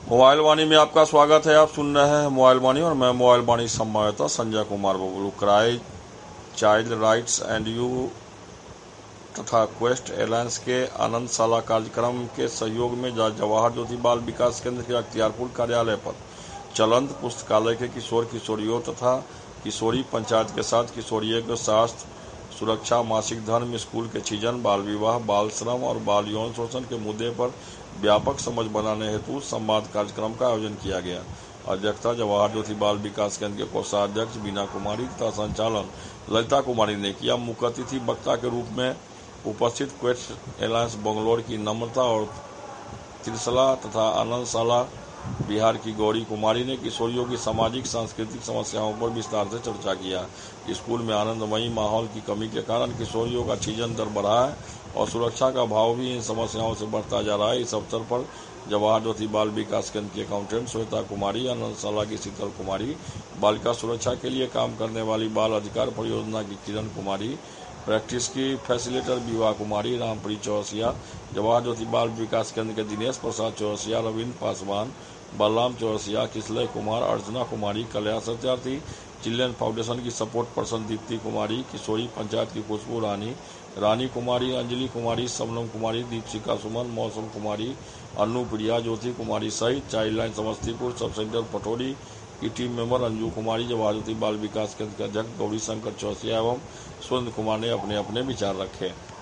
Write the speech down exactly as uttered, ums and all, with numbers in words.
Mobile वाणी में आपका स्वागत है। आप सुन रहे हैं मोबाइल वाणी और मैं मोबाइल वाणी संवाददाता Sanjay Kumar Bablu. Cry child rights and you तथा क्वेस्ट एलायंस के आनंदशाला कार्यक्रम के सहयोग में जवाहर ज्योति बाल विकास केंद्र के अख्तियारपुर कार्यालय पर चलंत पुस्तकालय के किशोर किशोरियों तथा किशोरी पंचायत के साथ किशोरियों के स्वास्थ्य सुरक्षा, मासिक धर्म, स्कूल के सृजन, बाल विवाह, बाल श्रम और बाल यौन शोषण के मुद्दे पर व्यापक समझ बनाने हेतु संवाद कार्यक्रम का आयोजन किया गया। अध्यक्षता जवाहर ज्योति बाल विकास केंद्र के कोषाध्यक्ष बीना कुमारी तथा संचालन ललिता कुमारी ने किया। मुख्य अतिथि वक्ता के रूप में उपस्थित क्वेस्ट एलायंस बंगलौर की नम्रता और त्रिशला तथा आनंदशाला बिहार की गौरी कुमारी ने किशोरियों की सामाजिक सांस्कृतिक समस्याओं पर विस्तार से चर्चा किया। स्कूल में आनंदमयी माहौल की कमी के कारण किशोरियों का सृजन दर बढ़ा है और सुरक्षा का भाव भी इन समस्याओं से बढ़ता जा रहा है। इस अवसर पर जवाहर ज्योति बाल विकास केंद्र की अकाउंटेंट श्वेता कुमारी, आनंदशाला की शीतल कुमारी, बालिका सुरक्षा के लिए काम करने वाली बाल अधिकार परियोजना की किरण कुमारी, प्रैक्टिस की फैसिलिटेटर विवाह कुमारी, रामप्री चौरसिया, जवाहर ज्योति बाल विकास केंद्र के दिनेश प्रसाद चौरसिया, रविंद्र पासवान, बलराम चौरसिया, किसलय कुमार, अर्चना कुमारी, कल्याण सत्यार्थी, चिल्ड्रन फाउंडेशन की सपोर्ट पर्सन दीप्ति कुमारी, किशोरी पंचायत की खुशबू रानी, रानी कुमारी, अंजलि कुमारी, सबनम कुमारी, दीपशिका सुमन, मौसम कुमारी, अनु प्रिया, ज्योति कुमारी सहित चाइल्ड लाइन समस्तीपुर सब सेंटर पटोरी की टीम मेंबर अंजू कुमारी, जवाहर ज्योति बाल विकास केंद्र के अध्यक्ष गौरी शंकर चौरसिया एवं सुरेंद्र कुमार ने अपने अपने विचार रखे।